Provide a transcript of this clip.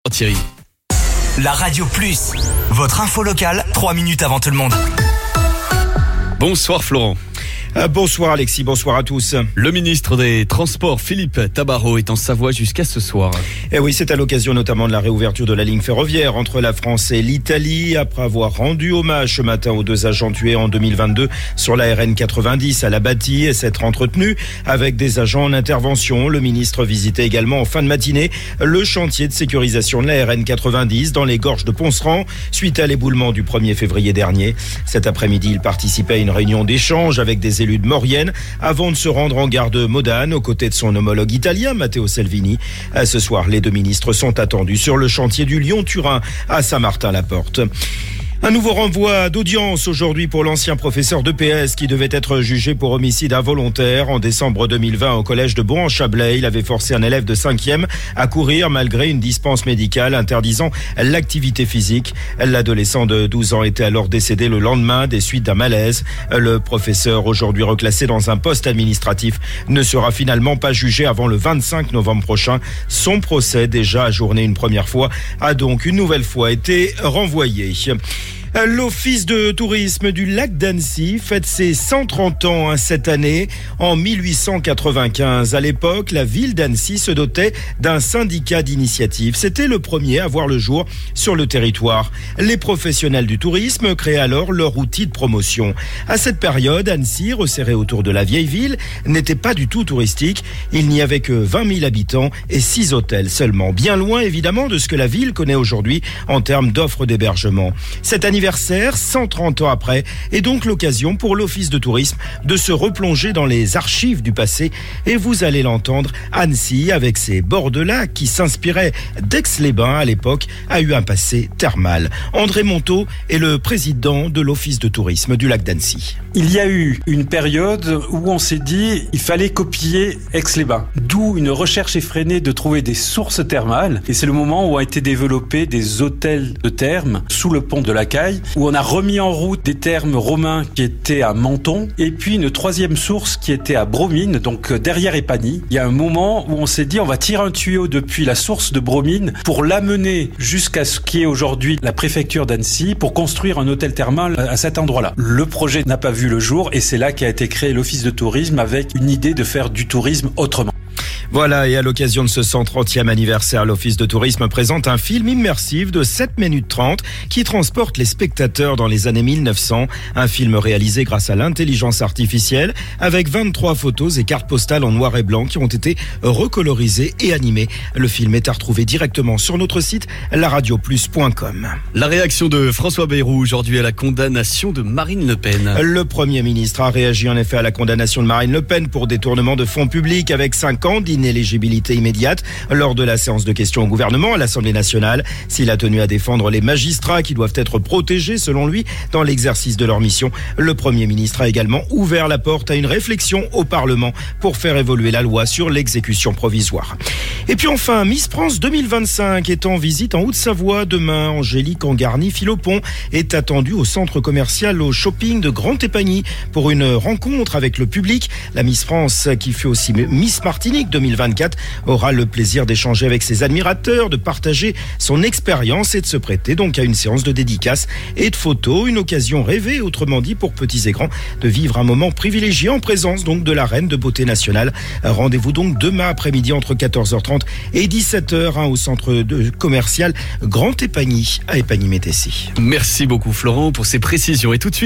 Thierry. La Radio Plus, votre info locale, 3 minutes avant tout le monde. Bonsoir Florent. Bonsoir Alexis, bonsoir à tous. Le ministre des Transports, Philippe Tabarot, est en Savoie jusqu'à ce soir. Et oui, c'est à l'occasion notamment de la réouverture de la ligne ferroviaire entre la France et l'Italie, après avoir rendu hommage ce matin aux 2 agents tués en 2022 sur la RN 90 à la Bâtie et s'être entretenu avec des agents en intervention. Le ministre visitait également en fin de matinée le chantier de sécurisation de la RN 90 dans les gorges de Ponceran, suite à l'éboulement du 1er février dernier. Cet après-midi, il participait à une réunion d'échange avec des élus de Maurienne avant de se rendre en gare de Modane aux côtés de son homologue italien Matteo Salvini. Ce soir, les 2 ministres sont attendus sur le chantier du Lyon-Turin à Saint-Martin-la-Porte. Un nouveau renvoi d'audience aujourd'hui pour l'ancien professeur d'EPS qui devait être jugé pour homicide involontaire. En décembre 2020, au collège de Bourg-en-Chablais, il avait forcé un élève de 5e à courir malgré une dispense médicale interdisant l'activité physique. L'adolescent de 12 ans était alors décédé le lendemain des suites d'un malaise. Le professeur, aujourd'hui reclassé dans un poste administratif, ne sera finalement pas jugé avant le 25 novembre prochain. Son procès, déjà ajourné une première fois, a donc une nouvelle fois été renvoyé. L'Office de tourisme du lac d'Annecy fête ses 130 ans cette année. En 1895, à l'époque, la ville d'Annecy se dotait d'un syndicat d'initiative. C'était le premier à voir le jour sur le territoire. Les professionnels du tourisme créaient alors leur outil de promotion. À cette période, Annecy, resserrée autour de la vieille ville, n'était pas du tout touristique. Il n'y avait que 20 000 habitants et 6 hôtels seulement. Bien loin, évidemment, de ce que la ville connaît aujourd'hui en termes d'offres d'hébergement. Cet anniversaire, 130 ans après, est donc l'occasion pour l'Office de tourisme de se replonger dans les archives du passé. Et vous allez l'entendre, Annecy, avec ses bords de lac qui s'inspiraient d'Aix-les-Bains à l'époque, a eu un passé thermal. André Monteau est le président de l'Office de tourisme du lac d'Annecy. Il y a eu une période où on s'est dit il fallait copier Aix-les-Bains. D'où une recherche effrénée de trouver des sources thermales. Et c'est le moment où ont été développés des hôtels de thermes sous le pont de la Caille, où on a remis en route des thermes romains qui étaient à Menton, et puis une 3e source qui était à Bromine, donc derrière Épagny. Il y a un moment où on s'est dit on va tirer un tuyau depuis la source de Bromine pour l'amener jusqu'à ce qui est aujourd'hui la préfecture d'Annecy pour construire un hôtel thermal à cet endroit-là. Le projet n'a pas vu le jour et c'est là qu'a été créé l'Office de tourisme avec une idée de faire du tourisme autrement. Voilà, et à l'occasion de ce 130e anniversaire, l'Office de tourisme présente un film immersif de 7 minutes 30 qui transporte les spectateurs dans les années 1900. Un film réalisé grâce à l'intelligence artificielle avec 23 photos et cartes postales en noir et blanc qui ont été recolorisées et animées. Le film est à retrouver directement sur notre site laradioplus.com. La réaction de François Bayrou aujourd'hui à la condamnation de Marine Le Pen. Le Premier ministre a réagi en effet à la condamnation de Marine Le Pen pour détournement de fonds publics avec 5 ans d'inéligibilité immédiate lors de la séance de questions au gouvernement à l'Assemblée nationale. S'il a tenu à défendre les magistrats qui doivent être protégés selon lui dans l'exercice de leur mission, le Premier ministre a également ouvert la porte à une réflexion au Parlement pour faire évoluer la loi sur l'exécution provisoire. Et puis enfin, Miss France 2025 est en visite en Haute-Savoie demain. Angélique Angarny-Philopon est attendue au centre commercial au shopping de Grand-Épagny pour une rencontre avec le public. La Miss France, qui fut aussi Miss Martinique 2024, aura le plaisir d'échanger avec ses admirateurs, de partager son expérience et de se prêter donc à une séance de dédicaces et de photos. Une occasion rêvée, autrement dit, pour petits et grands, de vivre un moment privilégié en présence donc de la reine de beauté nationale. Rendez-vous donc demain après-midi entre 14h30 et 17h au centre commercial Grand Épagny à Épagny-Métessy. Merci beaucoup Florent pour ces précisions et tout de suite